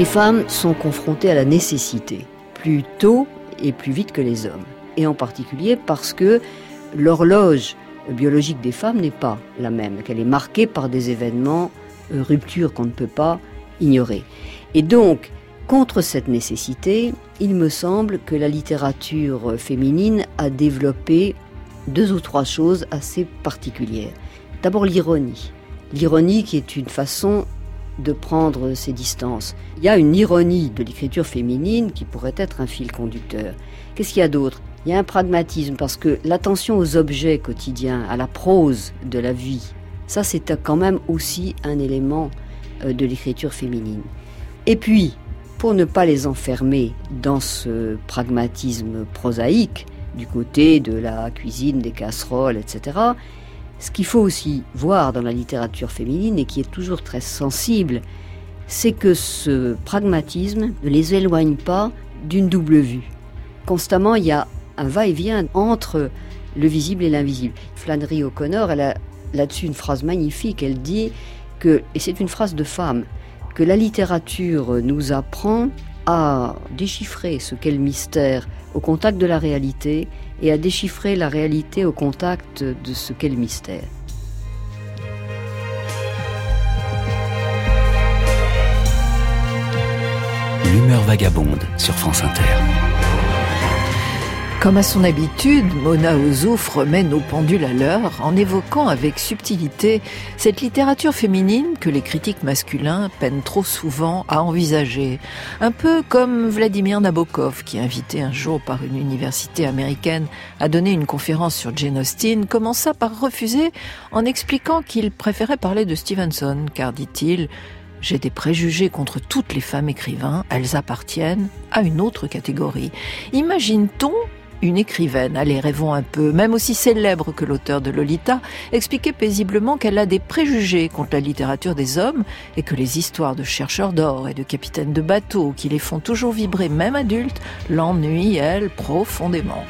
Les femmes sont confrontées à la nécessité, plus tôt et plus vite que les hommes. Et en particulier parce que l'horloge biologique des femmes n'est pas la même, qu'elle est marquée par des événements, ruptures qu'on ne peut pas ignorer. Et donc, contre cette nécessité, il me semble que la littérature féminine a développé 2 ou 3 choses assez particulières. D'abord l'ironie. L'ironie qui est une façon de prendre ses distances. Il y a une ironie de l'écriture féminine qui pourrait être un fil conducteur. Qu'est-ce qu'il y a d'autre ? Il y a un pragmatisme parce que l'attention aux objets quotidiens, à la prose de la vie, ça c'est quand même aussi un élément de l'écriture féminine. Et puis, pour ne pas les enfermer dans ce pragmatisme prosaïque, du côté de la cuisine, des casseroles, etc., ce qu'il faut aussi voir dans la littérature féminine, et qui est toujours très sensible, c'est que ce pragmatisme ne les éloigne pas d'une double vue. Constamment, il y a un va-et-vient entre le visible et l'invisible. Flannery O'Connor, elle a là-dessus une phrase magnifique, elle dit que, et c'est une phrase de femme, que la littérature nous apprend à déchiffrer ce qu'est le mystère au contact de la réalité et à déchiffrer la réalité au contact de ce qu'est le mystère. L'humeur vagabonde sur France Inter. Comme à son habitude, Mona Ozouf remet nos pendules à l'heure en évoquant avec subtilité cette littérature féminine que les critiques masculins peinent trop souvent à envisager. Un peu comme Vladimir Nabokov, qui, invité un jour par une université américaine à donner une conférence sur Jane Austen, commença par refuser en expliquant qu'il préférait parler de Stevenson, car, dit-il, « J'ai des préjugés contre toutes les femmes écrivains, elles appartiennent à une autre catégorie. » Imagine-t-on une écrivaine, allez rêvons un peu, même aussi célèbre que l'auteur de Lolita, expliquer paisiblement qu'elle a des préjugés contre la littérature des hommes et que les histoires de chercheurs d'or et de capitaines de bateaux qui les font toujours vibrer, même adultes, l'ennuient, elle, profondément.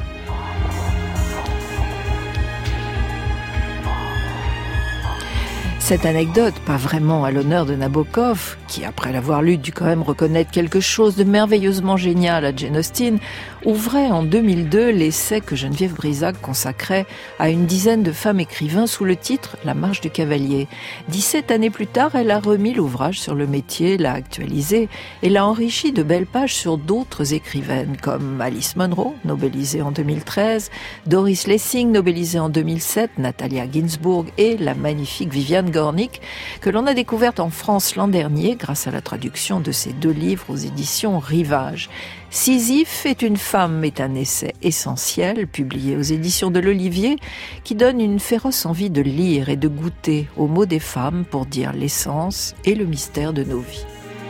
Cette anecdote, pas vraiment à l'honneur de Nabokov, qui après l'avoir lu dut quand même reconnaître quelque chose de merveilleusement génial à Jane Austen, ouvrait en 2002 l'essai que Geneviève Brisac consacrait à une dizaine de femmes écrivains sous le titre « La marche du cavalier ». 17 années plus tard, elle a remis l'ouvrage sur le métier, l'a actualisé et l'a enrichi de belles pages sur d'autres écrivaines comme Alice Munro, nobelisée en 2013, Doris Lessing, nobelisée en 2007, Natalia Ginzburg et la magnifique Viviane Gornick, que l'on a découverte en France l'an dernier grâce à la traduction de ses 2 livres aux éditions Rivage. Sisyphe est une femme est un essai essentiel, publié aux éditions de l'Olivier, qui donne une féroce envie de lire et de goûter aux mots des femmes pour dire l'essence et le mystère de nos vies.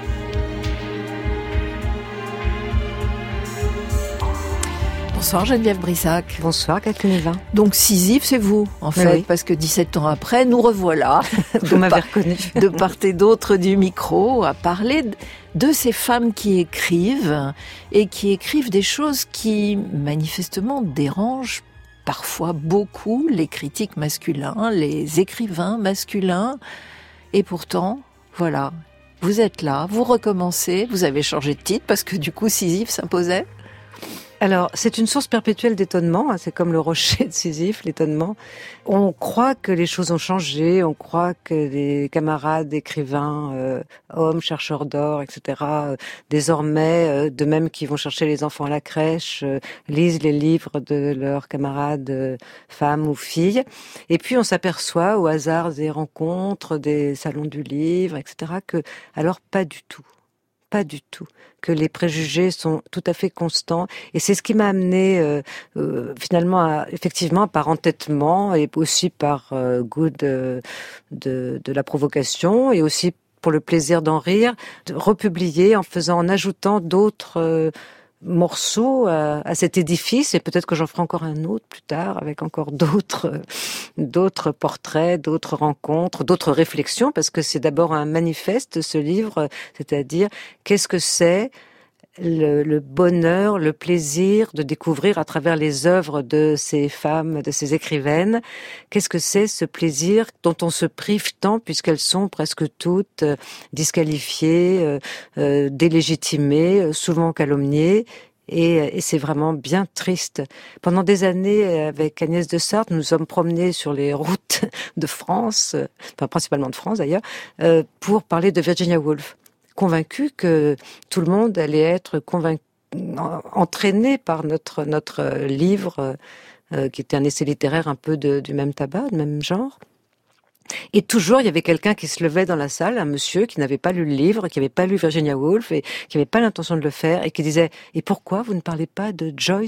Bonsoir Geneviève Brissac. Bonsoir Catherine Levin. Donc Sisyphe, c'est vous, en fait, oui. Parce que 17 ans après, nous revoilà, vous m'avez reconnu, de part et d'autre du micro, à parler de ces femmes qui écrivent, et qui écrivent des choses qui, manifestement, dérangent parfois beaucoup les critiques masculins, les écrivains masculins, et pourtant, voilà, vous êtes là, vous recommencez, vous avez changé de titre, parce que du coup Sisyphe s'imposait. Alors, c'est une source perpétuelle d'étonnement, c'est comme le rocher de Sisyphe, l'étonnement. On croit que les choses ont changé, on croit que les camarades écrivains, hommes, chercheurs d'or, etc., désormais, de même qu'ils vont chercher les enfants à la crèche, lisent les livres de leurs camarades femmes ou filles. Et puis, on s'aperçoit au hasard des rencontres, des salons du livre, etc., que, alors, pas du tout, que les préjugés sont tout à fait constants. Et c'est ce qui m'a amené finalement, effectivement, par entêtement et aussi par goût de la provocation et aussi pour le plaisir d'en rire, de republier en ajoutant d'autres morceaux à cet édifice, et peut-être que j'en ferai encore un autre plus tard avec encore d'autres portraits, d'autres rencontres, d'autres réflexions, parce que c'est d'abord un manifeste, ce livre, c'est-à-dire qu'est-ce que c'est le bonheur, le plaisir de découvrir à travers les œuvres de ces femmes, de ces écrivaines, qu'est-ce que c'est ce plaisir dont on se prive tant puisqu'elles sont presque toutes disqualifiées, délégitimées, souvent calomniées. Et c'est vraiment bien triste. Pendant des années, avec Agnès de Sarthe, nous nous sommes promenés sur les routes de France, enfin principalement de France d'ailleurs, pour parler de Virginia Woolf, convaincus que tout le monde allait être entraîné par notre livre, qui était un essai littéraire un peu du même tabac, du même genre. Et toujours, il y avait quelqu'un qui se levait dans la salle, un monsieur qui n'avait pas lu le livre, qui n'avait pas lu Virginia Woolf et qui n'avait pas l'intention de le faire et qui disait « Et pourquoi vous ne parlez pas de Joyce ?»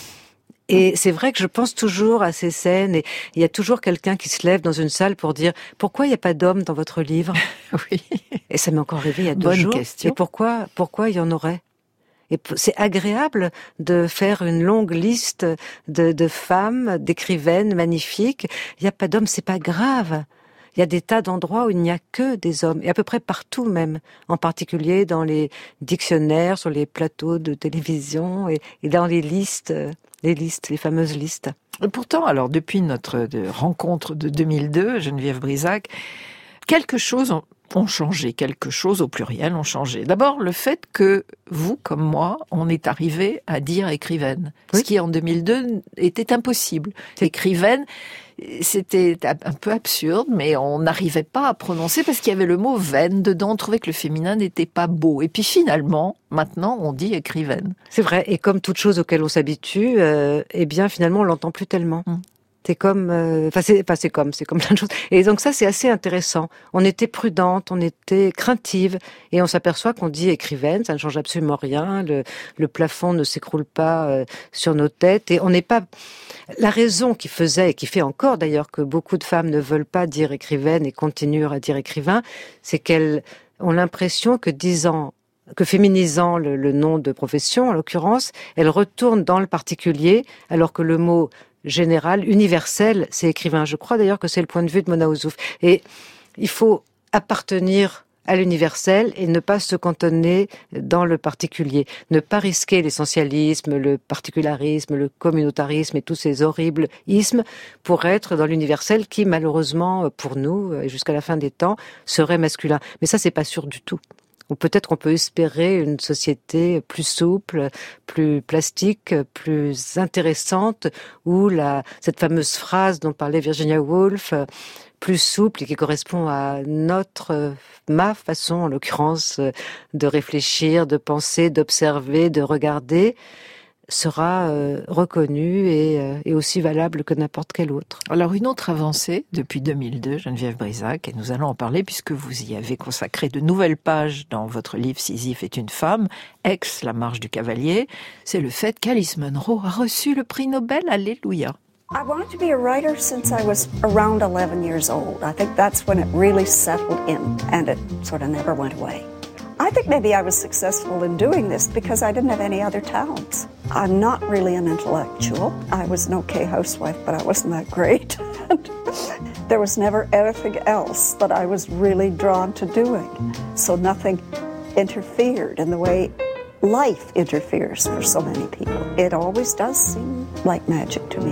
Et c'est vrai que je pense toujours à ces scènes et il y a toujours quelqu'un qui se lève dans une salle pour dire « Pourquoi il n'y a pas d'homme dans votre livre ?» Oui. Et ça m'est encore arrivé il y a 2 Bonne jours. question. Et pourquoi il y en aurait ? Et c'est agréable de faire une longue liste de femmes, d'écrivaines magnifiques. Il n'y a pas d'hommes, c'est pas grave. Il y a des tas d'endroits où il n'y a que des hommes, et à peu près partout même, en particulier dans les dictionnaires, sur les plateaux de télévision et dans les listes, les fameuses listes. Et pourtant, alors depuis notre rencontre de 2002, Geneviève Brisac, quelque chose ont changé, quelque chose au pluriel ont changé. D'abord, le fait que vous, comme moi, on est arrivé à dire écrivaine, oui. Ce qui en 2002 était impossible. Écrivaine, c'était un peu absurde, mais on n'arrivait pas à prononcer parce qu'il y avait le mot veine dedans, on trouvait que le féminin n'était pas beau. Et puis finalement, maintenant, on dit écrivaine. C'est vrai, et comme toute chose auquel on s'habitue, eh bien finalement, on l'entend plus tellement. C'est comme, c'est comme plein de choses. Et donc ça, c'est assez intéressant. On était prudente, on était craintive, et on s'aperçoit qu'on dit écrivaine, ça ne change absolument rien. Le plafond ne s'écroule pas sur nos têtes, et on n'est pas. La raison qui faisait et qui fait encore d'ailleurs que beaucoup de femmes ne veulent pas dire écrivaine et continuent à dire écrivain, c'est qu'elles ont l'impression que féminisant le nom de profession, en l'occurrence, elles retournent dans le particulier, alors que le mot général, universel, c'est écrivain. Je crois d'ailleurs que c'est le point de vue de Mona Ozouf. Et il faut appartenir à l'universel et ne pas se cantonner dans le particulier. Ne pas risquer l'essentialisme, le particularisme, le communautarisme et tous ces horribles ismes pour être dans l'universel qui, malheureusement, pour nous, et jusqu'à la fin des temps, serait masculin. Mais ça, c'est pas sûr du tout. Ou peut-être qu'on peut espérer une société plus souple, plus plastique, plus intéressante, où cette fameuse phrase dont parlait Virginia Woolf, plus souple et qui correspond à ma façon, en l'occurrence, de réfléchir, de penser, d'observer, de regarder, sera reconnue et aussi valable que n'importe quelle autre. Alors une autre avancée depuis 2002, Geneviève Brisac, et nous allons en parler puisque vous y avez consacré de nouvelles pages dans votre livre Sisyphe est une femme, ex La Marche du Cavalier, c'est le fait qu'Alice Munro a reçu le prix Nobel. Alléluia. I wanted to be a writer since I was around 11 years old. I think that's when it really settled in and it sort of never went away. I think maybe I was successful in doing this because I didn't have any other talents. I'm not really an intellectual. I was an okay housewife, but I wasn't that great. There was never anything else that I was really drawn to doing. So nothing interfered in the way life interferes for so many people. It always does seem like magic to me.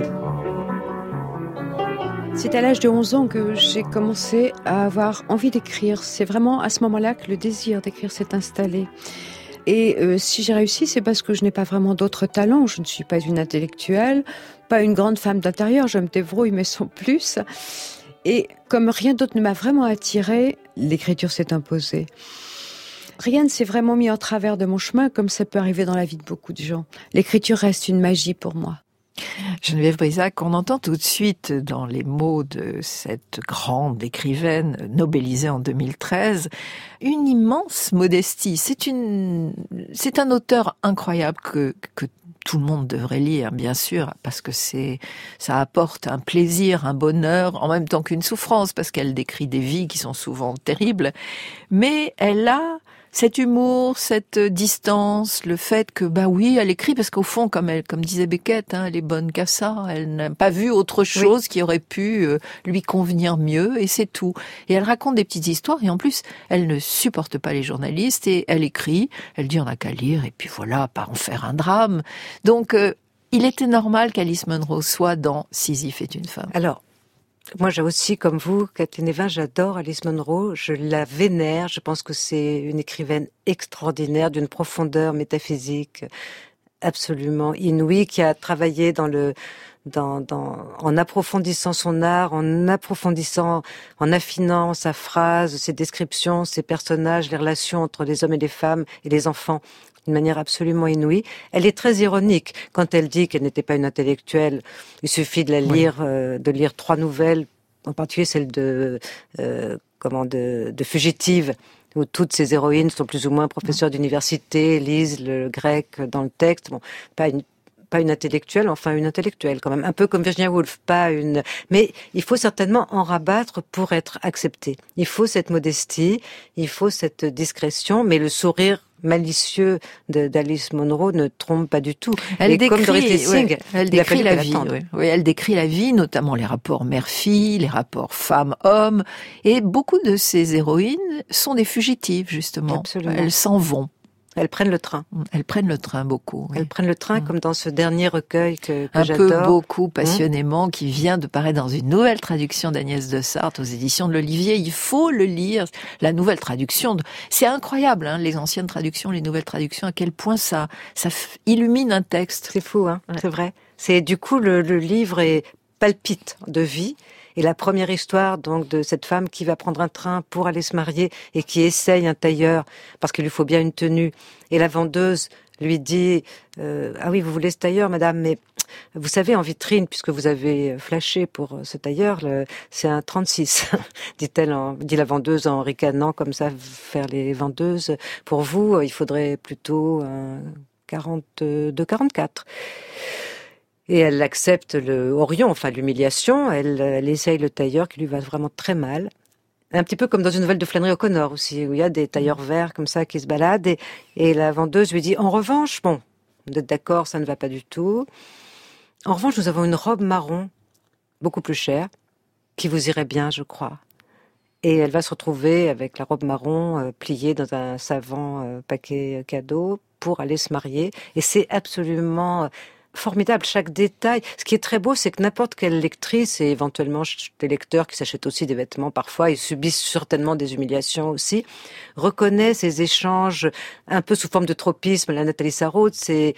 C'est à l'âge de 11 ans que j'ai commencé à avoir envie d'écrire. C'est vraiment à ce moment-là que le désir d'écrire s'est installé. Et si j'ai réussi, c'est parce que je n'ai pas vraiment d'autres talents. Je ne suis pas une intellectuelle, pas une grande femme d'intérieur. Je me débrouille, mais sans plus. Et comme rien d'autre ne m'a vraiment attirée, l'écriture s'est imposée. Rien ne s'est vraiment mis en travers de mon chemin, comme ça peut arriver dans la vie de beaucoup de gens. L'écriture reste une magie pour moi. Geneviève Brisac, on entend tout de suite dans les mots de cette grande écrivaine nobelisée en 2013 une immense modestie. C'est un auteur incroyable que tout le monde devrait lire, bien sûr, parce que ça apporte un plaisir, un bonheur, en même temps qu'une souffrance, parce qu'elle décrit des vies qui sont souvent terribles. Mais elle a Cet humour, cette distance, le fait que, bah oui, elle écrit parce qu'au fond, comme disait Beckett, elle est bonne qu'à ça. Elle n'a pas vu autre chose qui aurait pu lui convenir mieux, et c'est tout. Et elle raconte des petites histoires, et en plus, elle ne supporte pas les journalistes, et elle écrit, elle dit on n'a qu'à lire, et puis voilà, pas en faire un drame. Donc, il était normal qu'Alice Munro soit dans Sisyphe est une femme. Alors, moi, j'ai aussi, comme vous, Kathleen Evin, j'adore Alice Munro, je la vénère, je pense que c'est une écrivaine extraordinaire, d'une profondeur métaphysique absolument inouïe, qui a travaillé en approfondissant son art, en affinant sa phrase, ses descriptions, ses personnages, les relations entre les hommes et les femmes et les enfants, d'une manière absolument inouïe. Elle est très ironique quand elle dit qu'elle n'était pas une intellectuelle. Il suffit de la lire, de lire 3 nouvelles, en particulier celle de Fugitive, où toutes ces héroïnes sont plus ou moins professeurs d'université, lisent le grec dans le texte. Bon, pas une intellectuelle, enfin une intellectuelle quand même, un peu comme Virginia Woolf, mais il faut certainement en rabattre pour être accepté. Il faut cette modestie, il faut cette discrétion, mais le sourire malicieux d'Alice Munro ne trompe pas du tout. Elle décrit, comme Doris Lessing, elle décrit la vie. Oui, elle décrit la vie, notamment les rapports mère-fille, les rapports femme-homme, et beaucoup de ces héroïnes sont des fugitives justement. Absolument. Elles s'en vont. Elles prennent le train. Elles prennent le train beaucoup. Oui. Elles prennent le train comme dans ce dernier recueil que un j'adore. Un peu beaucoup passionnément, qui vient de paraître dans une nouvelle traduction d'Agnès de Sarthe aux éditions de l'Olivier. Il faut le lire. La nouvelle traduction, c'est incroyable, les anciennes traductions, les nouvelles traductions, à quel point ça illumine un texte. C'est fou, c'est vrai. C'est du coup le livre palpite de vie. Et la première histoire, donc, de cette femme qui va prendre un train pour aller se marier et qui essaye un tailleur parce qu'il lui faut bien une tenue. Et la vendeuse lui dit ah oui, vous voulez ce tailleur, madame, mais vous savez, en vitrine, puisque vous avez flashé pour ce tailleur, c'est un 36, dit la vendeuse en ricanant comme ça, faire les vendeuses. Pour vous, il faudrait plutôt un 42-44. Et elle accepte le Orion, enfin l'humiliation, elle essaye le tailleur qui lui va vraiment très mal. Un petit peu comme dans une nouvelle de Flannery O'Connor aussi, où il y a des tailleurs verts comme ça qui se baladent, et la vendeuse lui dit, en revanche, bon, vous êtes d'accord, ça ne va pas du tout. En revanche, nous avons une robe marron, beaucoup plus chère, qui vous irait bien, je crois. Et elle va se retrouver avec la robe marron pliée dans un savant paquet cadeau pour aller se marier. Et c'est absolument formidable, chaque détail. Ce qui est très beau, c'est que n'importe quelle lectrice, et éventuellement des lecteurs qui s'achètent aussi des vêtements parfois, ils subissent certainement des humiliations aussi, reconnaît ces échanges un peu sous forme de tropisme, la Nathalie Sarraute, ces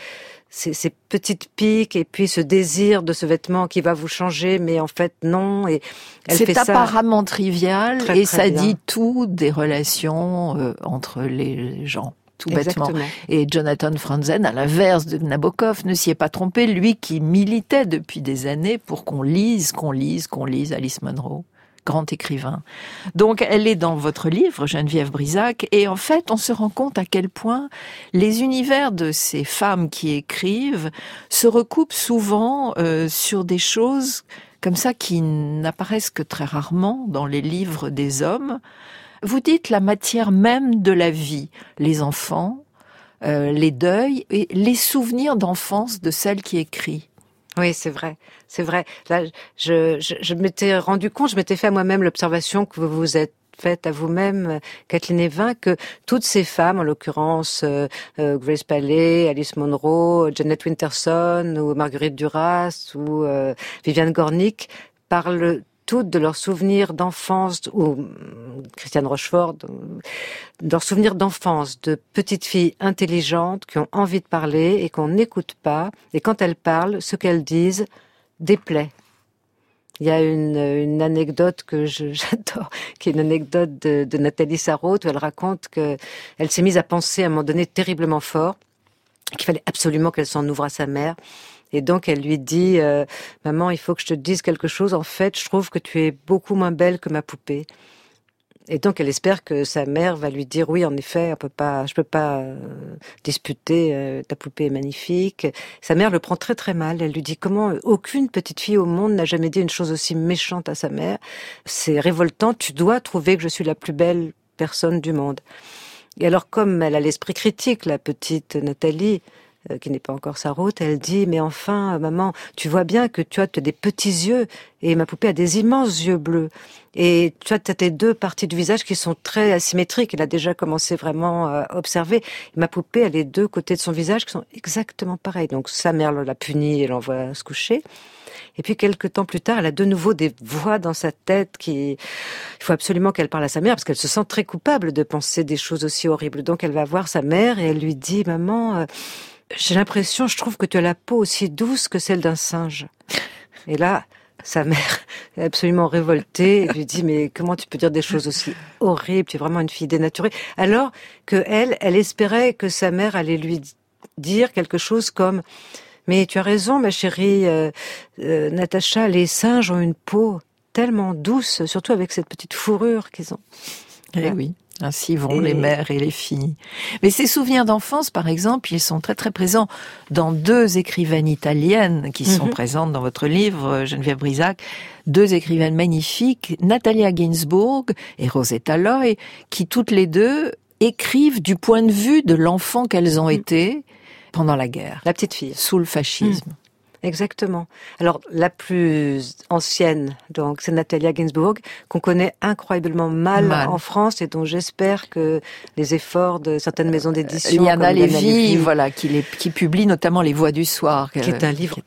petites piques, et puis ce désir de ce vêtement qui va vous changer, mais en fait non. Et elle fait ça. C'est apparemment trivial, très, et très ça bien. dit tout des relations entre les gens. Tout bêtement. Exactement. Et Jonathan Franzen, à l'inverse de Nabokov, ne s'y est pas trompé, lui qui militait depuis des années pour qu'on lise Alice Munro, grand écrivain. Donc elle est dans votre livre, Geneviève Brisac, et en fait on se rend compte à quel point les univers de ces femmes qui écrivent se recoupent souvent sur des choses comme ça qui n'apparaissent que très rarement dans les livres des hommes. Vous dites la matière même de la vie, les enfants, les deuils et les souvenirs d'enfance de celle qui écrit. Oui, c'est vrai. Là, je m'étais rendu compte, je m'étais fait à moi-même l'observation que vous vous êtes faite à vous-même, Kathleen Evin, que toutes ces femmes, en l'occurrence Grace Paley, Alice Munro, Janet Winterson ou Marguerite Duras ou Viviane Gornick, parlent toutes de leurs souvenirs d'enfance, ou Christiane Rochefort, de leurs souvenirs d'enfance, de petites filles intelligentes qui ont envie de parler et qu'on n'écoute pas. Et quand elles parlent, ce qu'elles disent déplaît. Il y a une anecdote que j'adore, qui est une anecdote de Nathalie Sarraute, où elle raconte qu'elle s'est mise à penser à un moment donné terriblement fort, qu'il fallait absolument qu'elle s'en ouvre à sa mère. Et donc, elle lui dit « Maman, il faut que je te dise quelque chose. En fait, je trouve que tu es beaucoup moins belle que ma poupée. » Et donc, elle espère que sa mère va lui dire « Oui, en effet, je peux pas disputer, ta poupée est magnifique. » Sa mère le prend très très mal. Elle lui dit « Comment aucune petite fille au monde n'a jamais dit une chose aussi méchante à sa mère. C'est révoltant. Tu dois trouver que je suis la plus belle personne du monde. » Et alors, comme elle a l'esprit critique, la petite Nathalie, qui n'est pas encore sa route, elle dit, mais enfin, maman, tu vois bien que tu as des petits yeux, et ma poupée a des immenses yeux bleus. Et tu as tes deux parties du visage qui sont très asymétriques. Elle a déjà commencé vraiment à observer. Et ma poupée a les deux côtés de son visage qui sont exactement pareils. Donc sa mère l'a punie et l'envoie se coucher. Et puis quelques temps plus tard, elle a de nouveau des voix dans sa tête il faut absolument qu'elle parle à sa mère parce qu'elle se sent très coupable de penser des choses aussi horribles. Donc elle va voir sa mère et elle lui dit, maman, j'ai l'impression, je trouve que tu as la peau aussi douce que celle d'un singe. Et là, sa mère est absolument révoltée et lui dit, mais comment tu peux dire des choses aussi horribles, tu es vraiment une fille dénaturée. Alors que elle espérait que sa mère allait lui dire quelque chose comme, mais tu as raison, ma chérie, Natacha, les singes ont une peau tellement douce, surtout avec cette petite fourrure qu'ils ont. Eh oui. Ainsi vont les mères et les filles. Mais ces souvenirs d'enfance, par exemple, ils sont très très présents dans deux écrivaines italiennes qui sont présentes dans votre livre, Geneviève Brisac. Deux écrivaines magnifiques, Natalia Ginzburg et Rosetta Loy, qui toutes les deux écrivent du point de vue de l'enfant qu'elles ont été pendant la guerre. La petite fille. Sous le fascisme. Exactement. Alors, la plus ancienne, donc, c'est Natalia Ginzburg, qu'on connaît incroyablement mal en France et dont j'espère que les efforts de certaines maisons d'édition... Liana Lévy, voilà, qui publie notamment Les Voix du Soir. Qui est un livre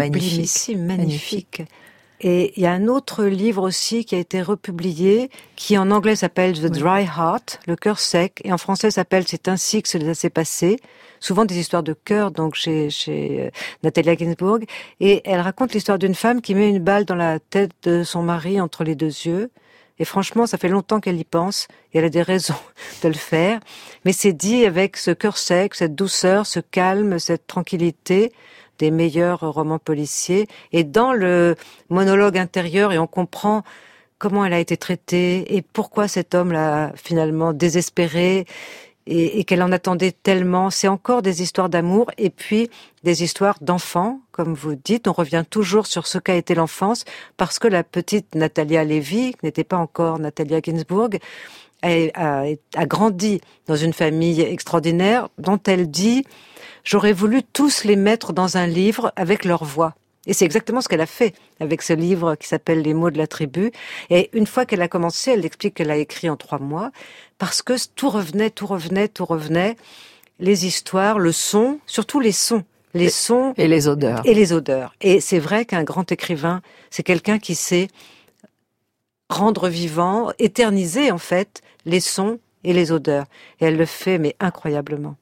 magnifique. Et il y a un autre livre aussi qui a été republié, qui en anglais s'appelle The Dry Heart, le cœur sec, et en français s'appelle C'est ainsi que cela s'est passé. Souvent des histoires de cœur, donc chez Natalia Ginzburg. Et elle raconte l'histoire d'une femme qui met une balle dans la tête de son mari entre les deux yeux. Et franchement, ça fait longtemps qu'elle y pense, et elle a des raisons de le faire. Mais c'est dit avec ce cœur sec, cette douceur, ce calme, cette tranquillité des meilleurs romans policiers. Et dans le monologue intérieur, et on comprend comment elle a été traitée, et pourquoi cet homme l'a finalement désespérée, et qu'elle en attendait tellement. C'est encore des histoires d'amour et puis des histoires d'enfants, comme vous dites. On revient toujours sur ce qu'a été l'enfance parce que la petite Natalia Lévy, qui n'était pas encore Natalia Ginzburg, a grandi dans une famille extraordinaire dont elle dit « J'aurais voulu tous les mettre dans un livre avec leur voix ». Et c'est exactement ce qu'elle a fait avec ce livre qui s'appelle Les mots de la tribu. Et une fois qu'elle a commencé, elle explique qu'elle a écrit en 3 mois, parce que tout revenait, les histoires, le son, surtout les sons. Les sons et les odeurs. Et c'est vrai qu'un grand écrivain, c'est quelqu'un qui sait rendre vivant, éterniser en fait, les sons et les odeurs. Et elle le fait, mais incroyablement.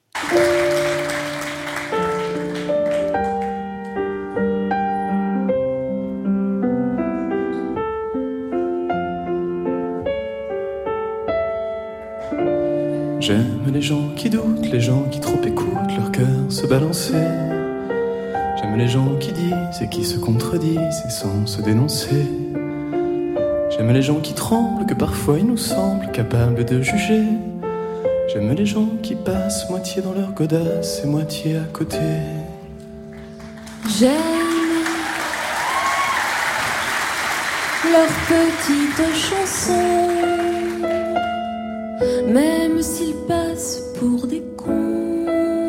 J'aime les gens qui doutent, les gens qui trop écoutent leur cœur se balancer. J'aime les gens qui disent et qui se contredisent et sans se dénoncer. J'aime les gens qui tremblent, que parfois ils nous semblent capables de juger. J'aime les gens qui passent moitié dans leur godasse et moitié à côté. J'aime leurs petites chansons, même s'ils passent pour des cons.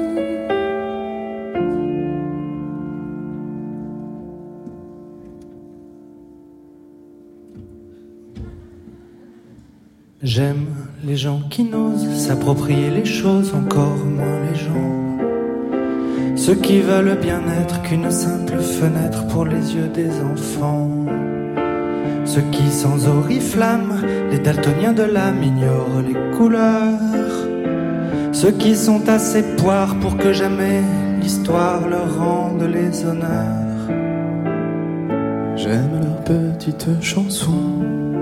J'aime les gens qui n'osent s'approprier les choses, encore moins les gens. Ceux qui veulent bien être qu'une simple fenêtre pour les yeux des enfants. Ceux qui sans oriflamme, les daltoniens de l'âme, ignorent les couleurs. Ceux qui sont assez poires pour que jamais l'histoire leur rende les honneurs. J'aime leurs petites chansons,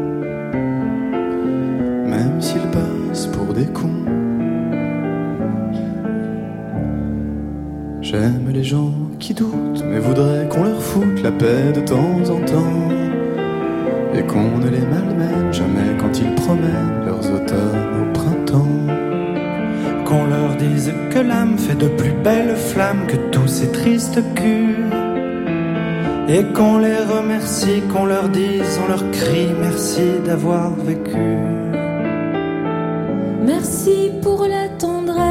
même s'ils passent pour des cons. J'aime les gens qui doutent, mais voudraient qu'on leur foute la paix de temps en temps, et qu'on ne les malmène jamais quand ils promènent leurs automnes au printemps. Qu'on leur dise que l'âme fait de plus belles flammes que tous ces tristes culs, et qu'on les remercie, qu'on leur dise, on leur crie merci d'avoir vécu. Merci pour la tendresse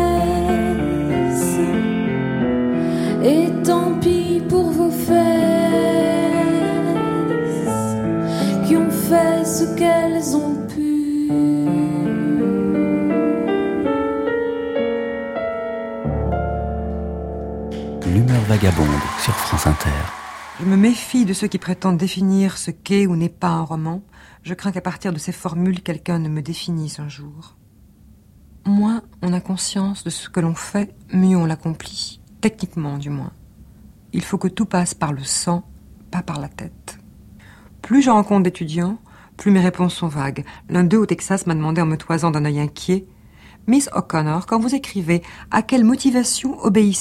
et tant pis pour vos fesses qui ont fait ce qu'elles ont pu. L'humeur vagabonde sur France Inter. Je me méfie de ceux qui prétendent définir ce qu'est ou n'est pas un roman. Je crains qu'à partir de ces formules, quelqu'un ne me définisse un jour. Moins on a conscience de ce que l'on fait, mieux on l'accomplit. Techniquement, du moins. Il faut que tout passe par le sang, pas par la tête. Plus je rencontre d'étudiants, plus mes réponses sont vagues. L'un d'eux au Texas m'a demandé en me toisant d'un œil inquiet « Miss O'Connor, quand vous écrivez, à quelle motivation obéissez-vous »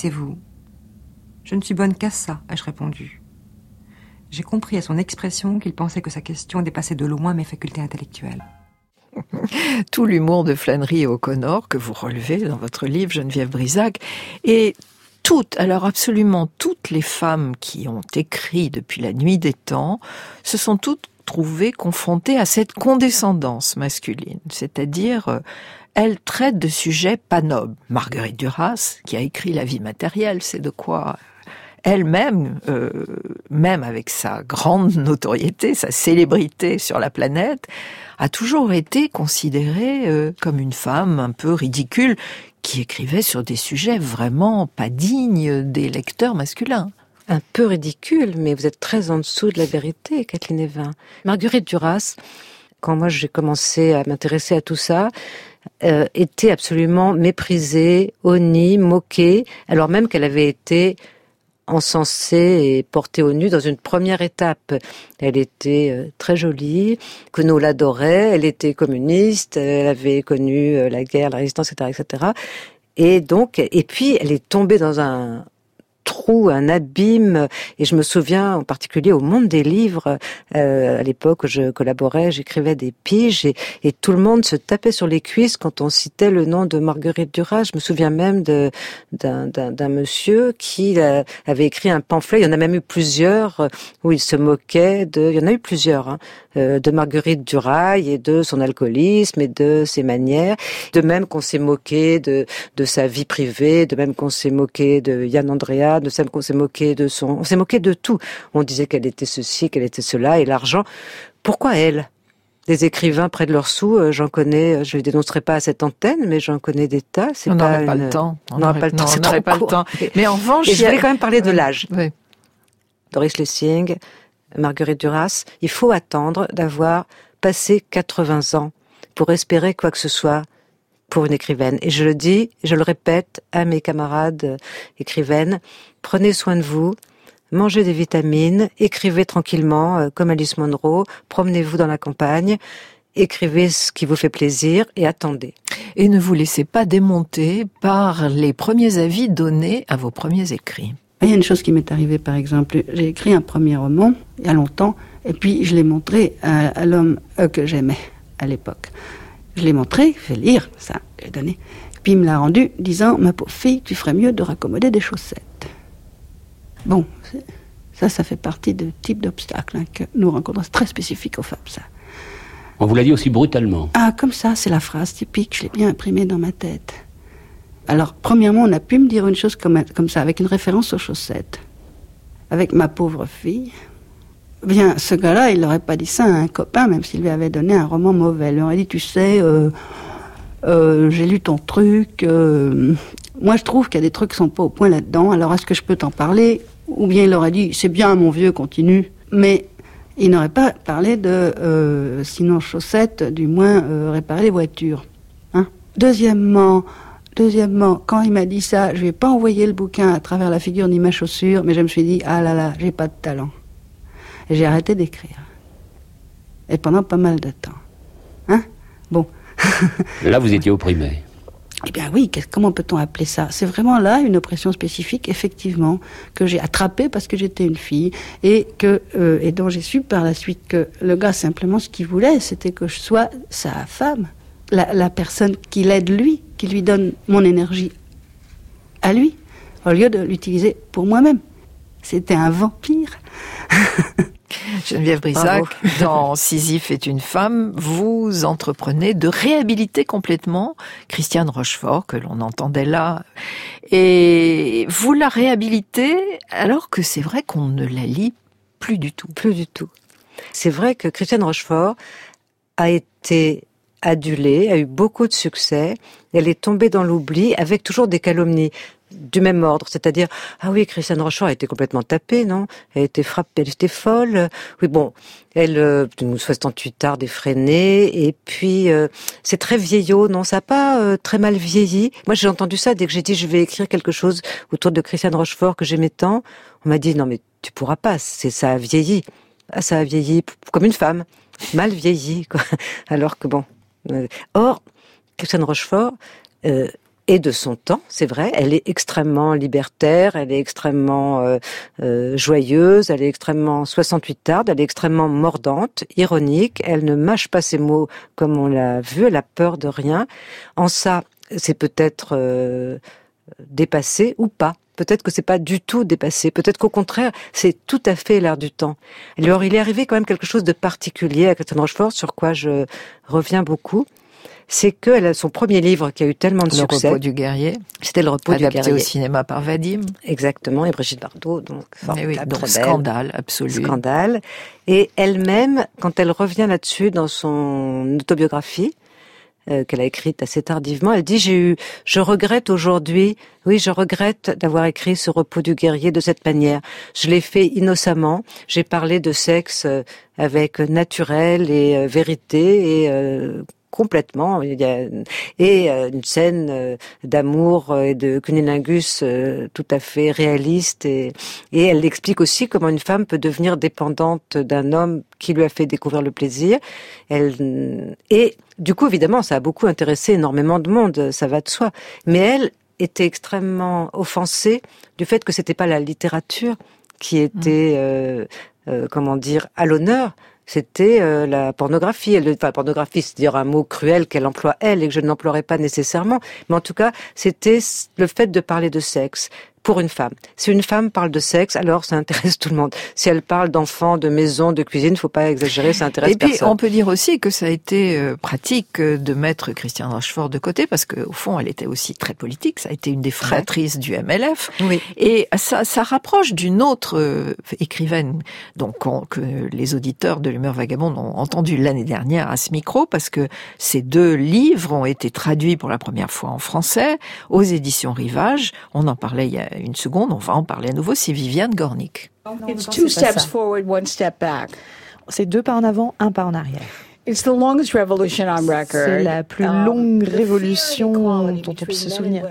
« Je ne suis bonne qu'à ça », ai-je répondu. J'ai compris à son expression qu'il pensait que sa question dépassait de loin mes facultés intellectuelles. Tout l'humour de Flannery et O'Connor que vous relevez dans votre livre, Geneviève Brisac, et alors absolument toutes les femmes qui ont écrit depuis la nuit des temps se sont toutes trouvées confrontées à cette condescendance masculine, c'est-à-dire elles traitent de sujets pas nobles. Marguerite Duras, qui a écrit La vie matérielle, c'est de quoi elle-même, même avec sa grande notoriété, sa célébrité sur la planète, a toujours été considérée comme une femme un peu ridicule qui écrivait sur des sujets vraiment pas dignes des lecteurs masculins. Un peu ridicule, mais vous êtes très en dessous de la vérité, Kathleen Evin. Marguerite Duras, quand moi j'ai commencé à m'intéresser à tout ça, était absolument méprisée, honnie, moquée, alors même qu'elle avait été encensée et portée au nu dans une première étape. Elle était très jolie, Queneau l'adorait, elle était communiste, elle avait connu la guerre, la résistance, etc., etc. Et puis elle est tombée dans un trou, un abîme, et je me souviens en particulier au Monde des livres, à l'époque où je collaborais, j'écrivais des piges, et tout le monde se tapait sur les cuisses quand on citait le nom de Marguerite Duras. Je me souviens même d'un monsieur qui avait écrit un pamphlet, il y en a même eu plusieurs, où il se moquait il y en a eu plusieurs, de Marguerite Duras et de son alcoolisme et de ses manières, de même qu'on s'est moqué de sa vie privée, de même qu'on s'est moqué de Yann Andrea, de même qu'on s'est moqué on s'est moqué de tout. On disait qu'elle était ceci, qu'elle était cela, et l'argent. Pourquoi elle? Des écrivains près de leurs sous, j'en connais, je les dénoncerai pas à cette antenne, mais j'en connais des tas. On n'aurait pas le temps. On n'aurait pas le temps, c'est trop court. Mais en revanche, je voulais quand même parler de l'âge. Oui. Doris Lessing, Marguerite Duras, il faut attendre d'avoir passé 80 ans pour espérer quoi que ce soit pour une écrivaine. Et je le dis, je le répète à mes camarades écrivaines, prenez soin de vous, mangez des vitamines, écrivez tranquillement comme Alice Munro, promenez-vous dans la campagne, écrivez ce qui vous fait plaisir et attendez. Et ne vous laissez pas démonter par les premiers avis donnés à vos premiers écrits. Il y a une chose qui m'est arrivée, par exemple, j'ai écrit un premier roman, il y a longtemps, et puis je l'ai montré à l'homme que j'aimais à l'époque. Je l'ai montré, fait lire, ça, je l'ai donné. Puis il me l'a rendu, disant, ma pauvre fille, tu ferais mieux de raccommoder des chaussettes. Bon, ça fait partie de type d'obstacles que nous rencontrons, c'est très spécifique aux femmes, ça. On vous l'a dit aussi brutalement. Ah, comme ça, c'est la phrase typique, je l'ai bien imprimée dans ma tête. Alors, premièrement, on a pu me dire une chose comme ça, avec une référence aux chaussettes. Avec ma pauvre fille. Bien, ce gars-là, il n'aurait pas dit ça à un copain, même s'il lui avait donné un roman mauvais. Il lui aurait dit, tu sais, j'ai lu ton truc. Moi, je trouve qu'il y a des trucs qui sont pas au point là-dedans. Alors, est-ce que je peux t'en parler? Ou bien il aurait dit, c'est bien, mon vieux, continue. Mais il n'aurait pas parlé de, sinon chaussettes, du moins réparer les voitures. Hein? Deuxièmement, quand il m'a dit ça, je vais pas envoyer le bouquin à travers la figure ni ma chaussure, mais je me suis dit, ah là là, j'ai pas de talent. Et j'ai arrêté d'écrire. Et pendant pas mal de temps. Hein? Bon. Là, vous étiez opprimé. Eh bien oui, comment peut-on appeler ça? C'est vraiment là une oppression spécifique, effectivement, que j'ai attrapée parce que j'étais une fille, et dont j'ai su par la suite que le gars, simplement, ce qu'il voulait, c'était que je sois sa femme. La personne qui l'aide lui, qui lui donne mon énergie à lui, au lieu de l'utiliser pour moi-même. C'était un vampire. Geneviève Brisac, dans Sisyphe est une femme, vous entreprenez de réhabiliter complètement Christiane Rochefort, que l'on entendait là. Et vous la réhabilitez alors que c'est vrai qu'on ne la lit plus du tout. Plus du tout. C'est vrai que Christiane Rochefort a été adulée, a eu beaucoup de succès. Elle est tombée dans l'oubli avec toujours des calomnies du même ordre, c'est-à-dire ah oui, Christiane Rochefort a été complètement tapée, non? Elle a été frappée, elle était folle. Oui, bon, elle 68 ards effrénée, et puis c'est très vieillot, non? Ça a pas très mal vieilli. Moi, j'ai entendu ça dès que j'ai dit je vais écrire quelque chose autour de Christiane Rochefort que j'aimais tant. On m'a dit non mais tu pourras pas, ça a vieilli. Ah, ça a vieilli comme une femme, mal vieilli, quoi. Alors que bon. Or, Christiane Rochefort est de son temps, c'est vrai. Elle est extrêmement libertaire, elle est extrêmement joyeuse, elle est extrêmement 68arde, elle est extrêmement mordante, ironique. Elle ne mâche pas ses mots comme on l'a vu. Elle a peur de rien. En ça, c'est peut-être dépassé ou pas. Peut-être que c'est pas du tout dépassé. Peut-être qu'au contraire, c'est tout à fait l'air du temps. Alors, il est arrivé quand même quelque chose de particulier à Christiane Rochefort, sur quoi je reviens beaucoup. C'est qu'elle a son premier livre qui a eu tellement de succès. Le repos du guerrier. C'était Le repos du guerrier. Adapté au cinéma par Vadim. Exactement. Et Brigitte Bardot, donc, oui, donc scandale absolu. Scandale. Et elle-même, quand elle revient là-dessus dans son autobiographie, qu'elle a écrite assez tardivement, elle dit je regrette aujourd'hui, oui, je regrette d'avoir écrit ce repos du guerrier de cette manière. Je l'ai fait innocemment, j'ai parlé de sexe avec naturel et vérité et complètement. Il y a une scène d'amour et de cunnilingus tout à fait réaliste et elle explique aussi comment une femme peut devenir dépendante d'un homme qui lui a fait découvrir le plaisir. Et du coup, évidemment, ça a beaucoup intéressé énormément de monde, ça va de soi. Mais elle était extrêmement offensée du fait que c'était pas la littérature qui était, à l'honneur. C'était la pornographie. Pornographie, c'est-à-dire un mot cruel qu'elle emploie elle et que je n'emploierais pas nécessairement. Mais en tout cas, c'était le fait de parler de sexe pour une femme. Si une femme parle de sexe, alors ça intéresse tout le monde. Si elle parle d'enfants, de maison, de cuisine, faut pas exagérer, ça intéresse personne. Et puis, on peut dire aussi que ça a été pratique de mettre Christiane Rochefort de côté, parce que au fond, elle était aussi très politique. Ça a été une des fondatrices du MLF. Oui. Et ça rapproche d'une autre écrivaine, donc que les auditeurs de l'Humeur Vagabonde ont entendu l'année dernière à ce micro, parce que ces deux livres ont été traduits pour la première fois en français aux éditions Rivage. On en parlait il y a une seconde, on va en parler à nouveau, c'est Viviane Gornick. It's 2 steps forward, 1 step back. C'est 2 pas en avant, 1 pas en arrière. It's the longest revolution on record. C'est la plus longue révolution dont on puisse se souvenir.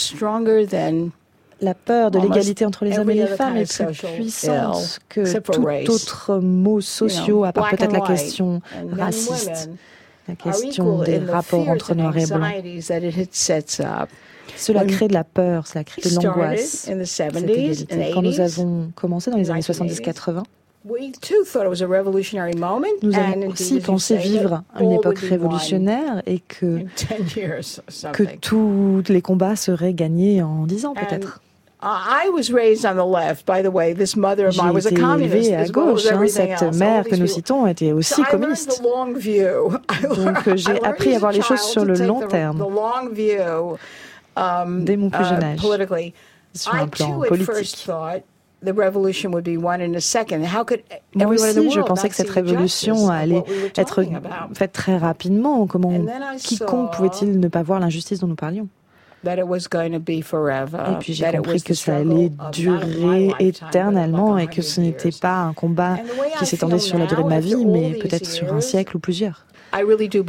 La peur de l'égalité entre les hommes et les femmes est plus puissante que tout autre mot sociaux, à part peut-être la question raciste, la question des rapports entre noirs et blancs. Cela crée de la peur, cela crée de l'angoisse, cette égalité. Quand nous avons commencé dans les années 70-80, nous avons aussi pensé vivre une époque révolutionnaire et que tous les combats seraient gagnés en 10 ans peut-être. J'ai été élevée à gauche. Cette mère que nous citons était aussi communiste. Donc j'ai appris à voir les choses sur le long terme, dès mon plus jeune âge, sur un plan politique. Moi aussi, je pensais que cette révolution allait être faite très rapidement. Quiconque pouvait-il ne pas voir l'injustice dont nous parlions? Et puis j'ai compris que ça allait durer éternellement et que ce n'était pas un combat qui s'étendait sur la durée de ma vie, mais peut-être sur un siècle ou plusieurs. Mais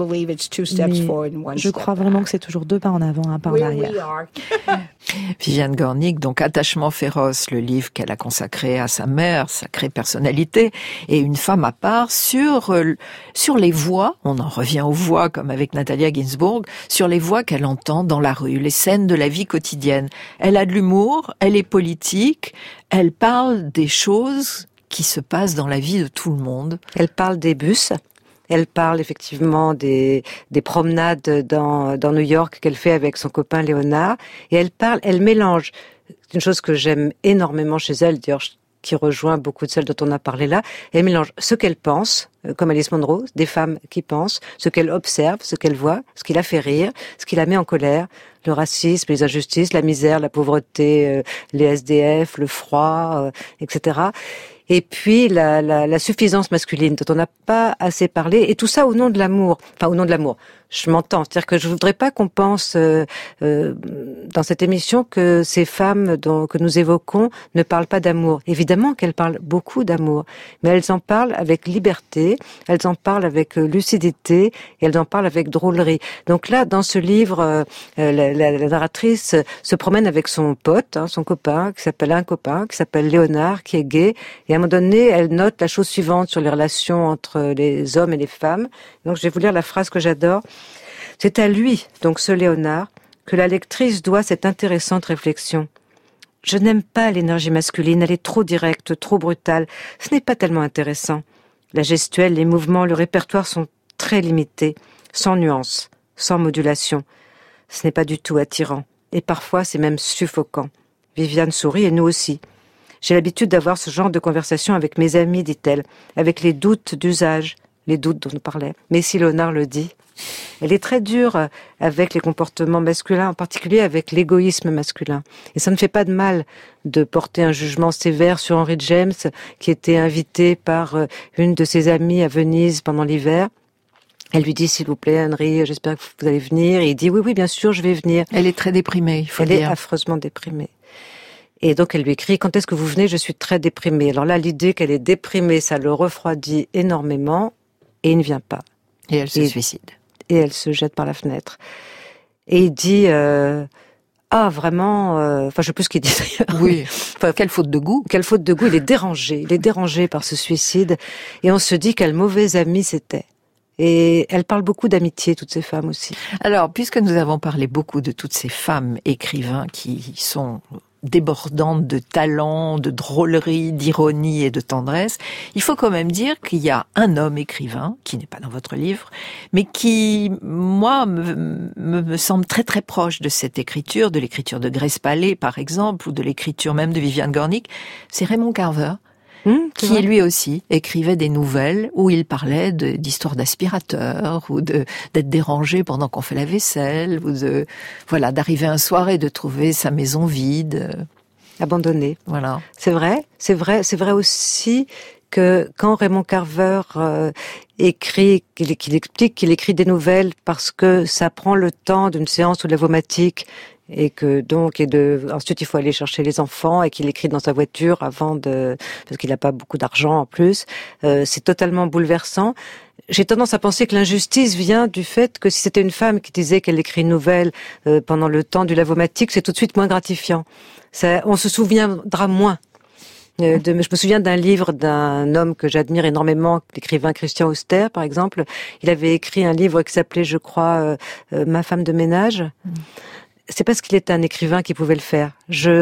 je crois vraiment que c'est toujours 2 pas en avant, 1 pas en arrière. Viviane Gornick, donc Attachement féroce, le livre qu'elle a consacré à sa mère, sacrée personnalité, et une femme à part sur les voix, on en revient aux voix comme avec Natalia Ginzburg, sur les voix qu'elle entend dans la rue, les scènes de la vie quotidienne. Elle a de l'humour, elle est politique, elle parle des choses qui se passent dans la vie de tout le monde. Elle parle des bus. Elle parle effectivement des promenades dans New York qu'elle fait avec son copain Léonard. Et elle mélange, une chose que j'aime énormément chez elle, d'ailleurs qui rejoint beaucoup de celles dont on a parlé là. Elle mélange ce qu'elle pense, comme Alice Munro, des femmes qui pensent, ce qu'elle observe, ce qu'elle voit, ce qui la fait rire, ce qui la met en colère, le racisme, les injustices, la misère, la pauvreté, les SDF, le froid, etc. Et puis la suffisance masculine dont on n'a pas assez parlé, et tout ça au nom de l'amour. Enfin, au nom de l'amour. Je m'entends, c'est-à-dire que je voudrais pas qu'on pense dans cette émission que ces femmes que nous évoquons ne parlent pas d'amour. Évidemment qu'elles parlent beaucoup d'amour, mais elles en parlent avec liberté, elles en parlent avec lucidité, et elles en parlent avec drôlerie. Donc là, dans ce livre, la narratrice se promène avec son pote, son copain, qui s'appelle Léonard, qui est gay, et à un moment donné, elle note la chose suivante sur les relations entre les hommes et les femmes. Donc je vais vous lire la phrase que j'adore. C'est à lui, donc ce Léonard, que la lectrice doit cette intéressante réflexion. Je n'aime pas l'énergie masculine, elle est trop directe, trop brutale. Ce n'est pas tellement intéressant. La gestuelle, les mouvements, le répertoire sont très limités, sans nuance, sans modulation. Ce n'est pas du tout attirant. Et parfois, c'est même suffocant. Viviane sourit et nous aussi. J'ai l'habitude d'avoir ce genre de conversation avec mes amis, dit-elle, avec les doutes d'usage, les doutes dont on parlait. Mais si Léonard le dit, elle est très dure avec les comportements masculins, en particulier avec l'égoïsme masculin. Et ça ne fait pas de mal de porter un jugement sévère sur Henry James, qui était invité par une de ses amies à Venise pendant l'hiver. Elle lui dit, s'il vous plaît, Henry, j'espère que vous allez venir. Et il dit, oui, bien sûr, je vais venir. Elle est très déprimée, il faut dire. Elle est affreusement déprimée. Et donc, elle lui écrit, quand est-ce que vous venez? Je suis très déprimée. Alors là, l'idée qu'elle est déprimée, ça le refroidit énormément. Et il ne vient pas. Et elle se suicide. Et elle se jette par la fenêtre. Et il dit, vraiment, enfin, je sais plus ce qu'il dit d'ailleurs. Oui. Enfin, quelle faute de goût. Quelle faute de goût. Il est dérangé par ce suicide. Et on se dit quel mauvais ami c'était. Et elle parle beaucoup d'amitié, toutes ces femmes aussi. Alors, puisque nous avons parlé beaucoup de toutes ces femmes écrivains qui sont débordantes de talent, de drôlerie, d'ironie et de tendresse, il faut quand même dire qu'il y a un homme écrivain, qui n'est pas dans votre livre, mais qui, moi, me semble très très proche de cette écriture, de l'écriture de Grace Paley, par exemple, ou de l'écriture même de Viviane Gornick, c'est Raymond Carver. Qui lui aussi écrivait des nouvelles où il parlait d'histoires d'aspirateurs ou d'être dérangé pendant qu'on fait la vaisselle ou d'arriver un soir et de trouver sa maison vide, abandonnée. Voilà. C'est vrai aussi que quand Raymond Carver écrit, qu'il explique qu'il écrit des nouvelles parce que ça prend le temps d'une séance de lavomatique et que donc ensuite il faut aller chercher les enfants et qu'il écrit dans sa voiture parce qu'il n'a pas beaucoup d'argent en plus. C'est totalement bouleversant. J'ai tendance à penser que l'injustice vient du fait que si c'était une femme qui disait qu'elle écrit une nouvelle pendant le temps du lavomatique, c'est tout de suite moins gratifiant. On se souviendra moins. Je me souviens d'un livre d'un homme que j'admire énormément, l'écrivain Christian Auster, par exemple. Il avait écrit un livre qui s'appelait, je crois, Ma femme de ménage. C'est parce qu'il était un écrivain qui pouvait le faire.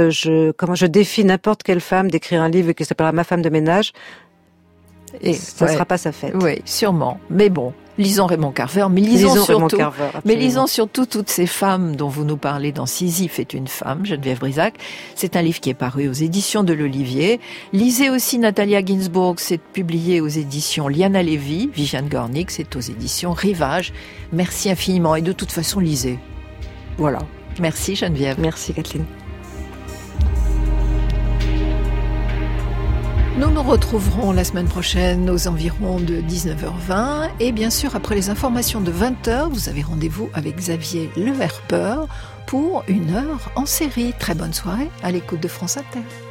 Je défie n'importe quelle femme d'écrire un livre qui s'appellera Ma femme de ménage. Et ça ne sera pas sa fête. Oui, sûrement. Mais bon, lisons Raymond Carver, mais lisons surtout toutes ces femmes dont vous nous parlez dans Sisyphe est une femme, Geneviève Brisac. C'est un livre qui est paru aux éditions de l'Olivier. Lisez aussi Natalia Ginzburg, c'est publié aux éditions Liana Lévy. Viviane Gornick, c'est aux éditions Rivage. Merci infiniment et de toute façon, lisez. Voilà. Merci Geneviève. Merci Kathleen. Nous nous retrouverons la semaine prochaine aux environs de 19h20 et bien sûr après les informations de 20h, vous avez rendez-vous avec Xavier Leverpeur pour une heure en série. Très bonne soirée à l'écoute de France Inter.